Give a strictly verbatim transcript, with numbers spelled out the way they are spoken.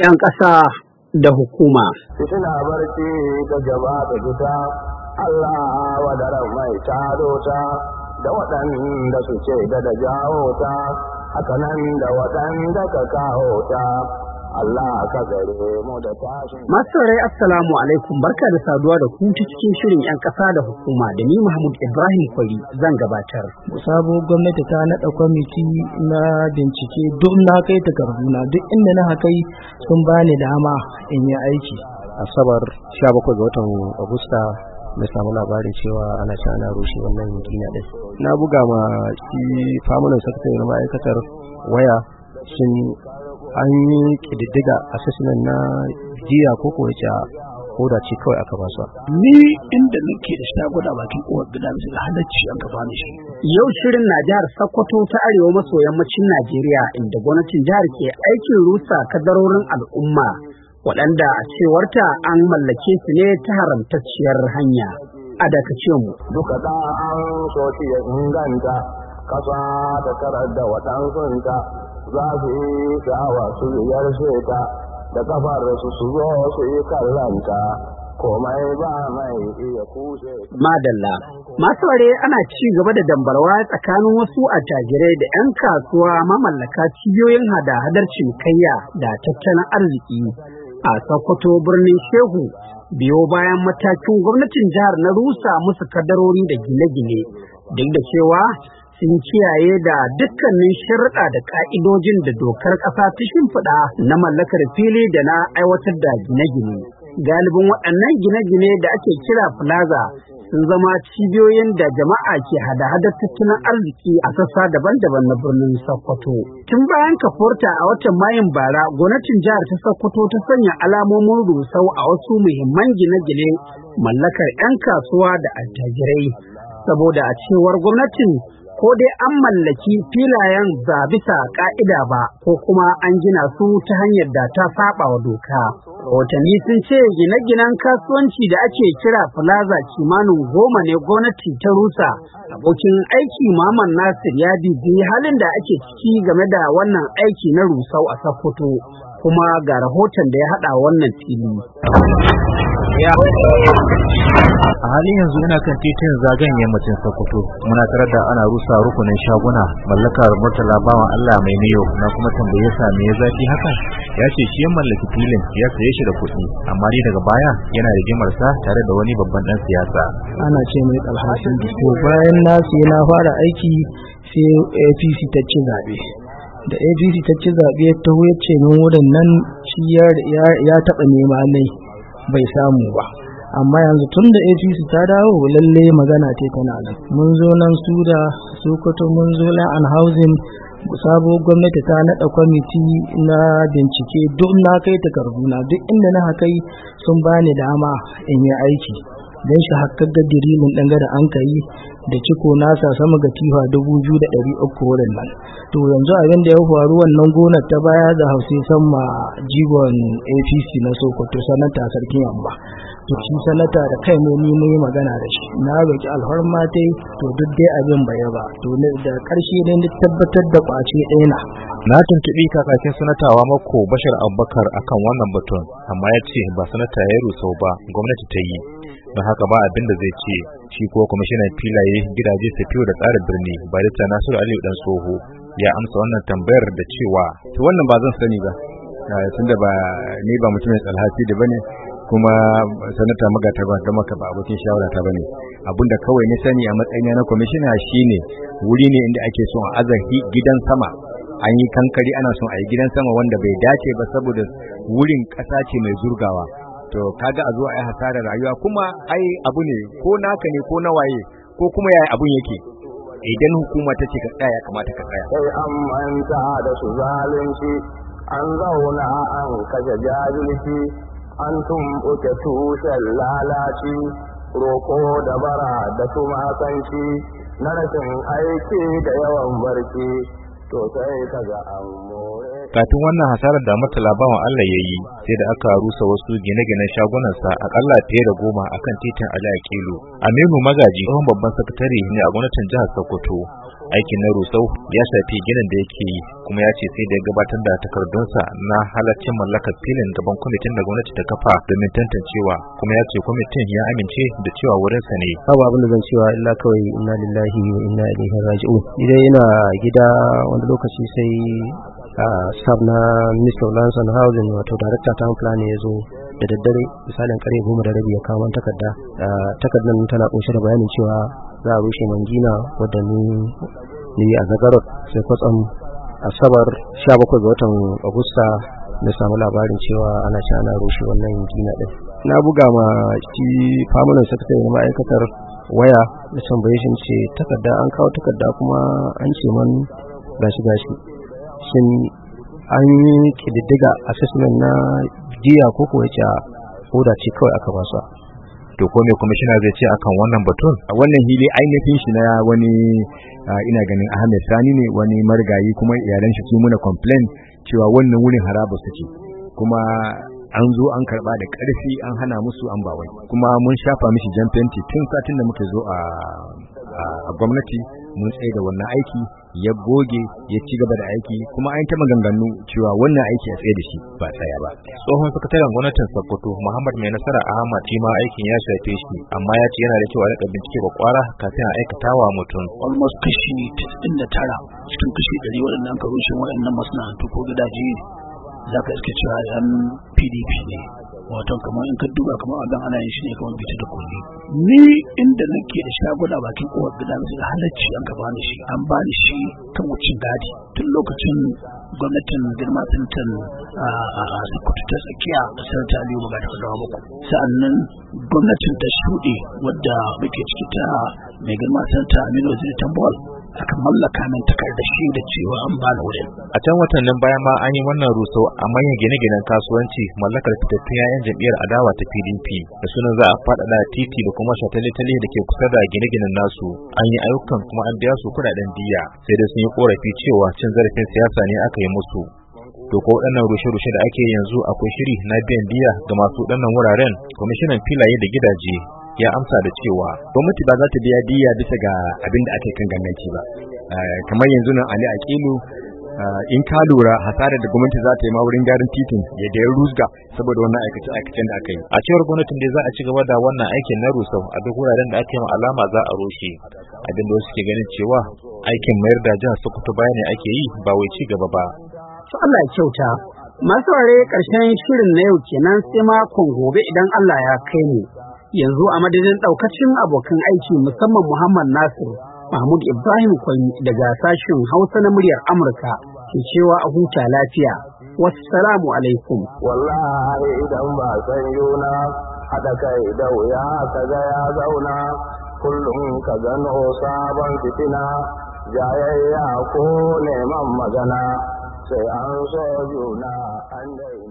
'yan ƙasa da hukuma. Fitina barci ta gaba da fita, Allah wadaran mai tado ta, da waɗanda suke da da jawo ta, hakanan da waɗanda ka kawo ta. Allah ka gare mu da tashin. Masu rai assalamu alaikum, barka da saduwa da ku ta cikin shirin 'yan ƙasa da hukuma da ni Mahmud Ibrahim Kwari zan gabatar. Sabo gwamnati ta naɗa kwamiti na bincike duk na kai takarduna duk inda na kai sun bani dama in yi aiki. Asabar sha bakwai ga watan Agusta na samu labarin cewa ana ci ana rushe wannan gina ɗin. Na buga ma shi famunan sakatare na ma'aikatar waya sun an yi ƙididdiga assessment na jiya ko ko wace koda ce kawai aka ba su. Ni inda nake da shaguna bakin kowar gida bisa da halacci an gaba ni shi. Yau shirin na jihar Sokoto ta arewa maso yammacin Najeriya inda gwamnatin jihar ke aikin rusa kadarorin al'umma waɗanda a cewarta an mallake su ne ta haramtacciyar hanya. A dakace mu. Duka da an so shi ya inganta kasa ta tarar da waɗansunta za su yi sha'awa su ziyarce ta da kafar su su zo su yi kallanta komai ba mai iya kushe. Madalla. Masu ware ana ci gaba da dambarwa tsakanin wasu attajirai da 'yan kasuwa mamallaka cibiyoyin hada-hadar cinikayya da tattalin arziki a Sokoto birnin Shehu biyo bayan matakin gwamnatin jihar na rusa musu kadarori da gine-gine duk da cewa sun kiyaye da dukkanin sharuɗa da ƙa'idojin da dokar ƙasa ta shimfiɗa na mallakar fili da na aiwatar da gine-gine. Galibin waɗannan gine-gine da ake kira plaza sun zama cibiyoyin da jama'a ke hada-hadar tattalin arziki a sassa daban-daban na birnin Sokoto. Tun bayan kafuwarta a watan Mayun bara, gwamnatin jihar ta Sokoto ta sanya alamomin rusau a wasu muhimman gine-gine mallakar 'yan kasuwa da attajirai. Saboda a cewar gwamnatin ko dai an mallaki filayen ba bisa ka'ida ba ko kuma an gina su ta hanyar da ta saba wa doka. Rahotanni sun ce gine-ginen kasuwanci da ake kira plaza kimanin goma ne gwamnati ta rusa. Abokin aiki Muhammad Nasir ya bibi halin da ake ciki game da wannan aiki na rusau a Sokoto, kuma ga rahoton da ya haɗa wannan fili. A halin yanzu ina kan titin zagayen yammacin Sokoto, muna tarar da ana rusa rukunin shaguna mallakar Murtala bawan Allah mai miyo, na kuma tambaye sa me ya zafi hakan. Ya ce shi ya mallaki filin, ya saye shi da kuɗi, amma dai daga baya yana rigimar sa tare da wani babban dan siyasa. Ana ce mai Alhassan Disko, bayan na sai na fara aiki sai A P C ta ci zaɓe. Da A P C ta ci zaɓe ta ya ce min wurin nan shi ya taɓa nema nai bai samu ba. Amma yanzu tun da A P C ta dawo lalle magana ce tana nan. Mun zo nan su da Sokoto, mun zo nan an housing, sabo gwamnati ta naɗa kwamiti na bincike duk na kai takarduna duk inda na kai sun bani dama in yi aiki don shi hakkar da dirilin ɗan gada an kai da ciko nasa sama ga tifa dubu biyu da ɗari uku wurin nan. To yanzu abin da ya faru wannan gonar ta baya da hausa sama jigon A P C na Sokoto sanata sarkin yamma. To shi sanata da kai mu mun yi magana da shi, na roki alhorma tai to duk dai abin bai ba, to da karshe ne ni tabbatar da kwace ɗaya na. Na tuntuɓi kakakin sanatawa Mako Bashar Abubakar akan wannan batun, amma ya ce ba sanata ya rusau ba, gwamnati ta yi. Don haka ba abin da zai ce. Shi kuwa kwamishinan filaye, gidaje, safiyo da tsarin birni barista Nasiru Aliyu Dan Tsoho ya amsa wannan tambayar da cewa to wannan ba zan sani ba, tunda ba ni ba mutumin alhaki da bane kuma sanata magata ba da maka ba abokin shawara ta bane. Abinda kawai ni sani a matsayina na kwamishina shine wuri ne inda ake son a azahi gidan sama, an yi kankari ana son a yi gidan sama wanda bai dace ba saboda wurin ƙasa ce mai zurgawa. To kaga a zo a yi hasarar rayuwa, kuma ai abu ne ko naka ne ko na waye ko kuma yaya abun yake, idan hukuma ta ce ka tsaya ya kamata ka tsaya. Sai an manta da su zalunci, an zauna an kashe jahilci, an tumɓuke tushen lalaci, roƙo da bara da tumasanci, na rashin aiki da yawan barci, to sai kaga an more. Kafin wannan hasarar da Murtala bawan Allah ya yi, sai da aka rusa wasu gine-ginen shagunansa akalla fiye da goma akan titin Ali Akilu. Aminu Magaji, tsohon babban sakatare ne a gwamnatin jihar Sokoto, aikin na rusau ya shafi ginin da yake yi, kuma ya ce sai da ya gabatar da takardunsa na halaccin mallakar filin gaban kwamitin da gwamnati ta kafa domin tantancewa, kuma ya ce kwamitin ya amince da cewa wurinsa ne. Babu abin da zan cewa illa kawai inna lillahi wa inna ilaihi raji'un. Idan ina gida wani lokaci sai sab na Minister of Lands and Housing wato Director Town Plan ya zo da daddare misalin kare goma da rabi ya kawo takarda. Takardar tana kunshe da bayanin cewa za a rushe mangina wadda ni ni a Zagarot, sai kwatsam Asabar sha bakwai ga watan Agusta na samu labarin cewa ana ci ana rushe wannan gina din. Na buga ma shi permanent secretary na ma'aikatar waya da tambaye shi ce takarda an kawo takarda kuma an ce man gashi gashi shin an yi kididdiga assessment na jiya ko kuwa ce oda ce kawai aka ba su. To ko me commissioner zai ce akan wannan batun? A wannan hili ainihin shi na wani ina ganin Ahmed Sani ne, wani marigayi, kuma iyalan shi su muna complain cewa wannan wurin haraba suke, kuma an zo an karba da karfi an hana musu an bawai, kuma mun shafa mishi jan fenti tun satin da muka zo a a gwamnati mun tsaye da wannan aiki ya goge ya ci gaba da aiki, kuma an ta maganganu cewa wannan aiki a tsaye da shi ba tsaya ba. Tsohon sakataren gwamnatin Sokoto Muhammad Mai Nasara Ahmad shi ma aikin ya shafe shi, amma ya ce yana da cewa rika bincike ba kwara kafin a aikatawa mutum. Almost kashi tisa'in da tara cikin kashi ɗari waɗannan ka rushe waɗannan masana'antu ko gidaje za ka iske cewa yan P D P ne, wato kamar in ka duba kamar abin ana yin shi ne kamar bita da kulli. Ni inda nake da shaguna bakin kowar gida na da halacci an ka bani shi, an bani shi kan wucin gadi tun lokacin gwamnatin girma tantan a Sokoto ta tsakiya da sanata Aliyu Magana da muku, sa'annan gwamnatin ta shuɗe wadda muke ciki ta mai girma tantan Aminu Waziri Tambol aka mallaka min takardar shi da cewa an bani wurin. A can watannin baya ma an yi wannan rusau a manyan gine-ginen kasuwanci mallakar fitattun yayan jam'iyyar adawa ta P D P da sunan za a faɗaɗa titi da kuma shatale-tale da ke kusa da gine-ginen nasu. An yi ayyukan kuma an biya su kuɗaɗen diya, sai dai sun yi korafi cewa cin zarafin siyasa ne aka yi musu. To ko waɗannan rushe-rushe da ake yanzu akwai shiri na biyan diya ga masu waɗannan wuraren? Kwamishinan filaye da gidaje ya amsa da cewa gwamnati ba za ta biya diya bisa ga abin da ake kan ganganci ba. Kamar yanzu nan Ali Aqilu in ka lura hasarar da gwamnati za ta yi ma wurin gyaran titin ya da ya rusga saboda wannan aikace-aikacen da aka yi. A cewar gwamnatin da za a ci gaba da wannan aikin na rusau a duk wuraren da ake ma alama za a rushe, abin da wasu ke ganin cewa aikin mayar da jihar Sokoto baya ne ake yi ba wai ci gaba ba. To Allah ya kyauta. Masu ware ƙarshen shirin na yau kenan sai makon gobe idan Allah ya kai mu. Yanzu a madadin ɗaukacin abokan aiki musamman Muhammad Nasir, Mahmud Ibrahim Kwami daga sashen Hausa na muryar Amurka ke cewa a huta lafiya. Wassalamu alaikum. Wallahi idan ba san yuna haɗa kai da wuya ka ga ya zauna, kullum ka gano sabon fitina, jayayya ko neman magana sai an so juna an daina.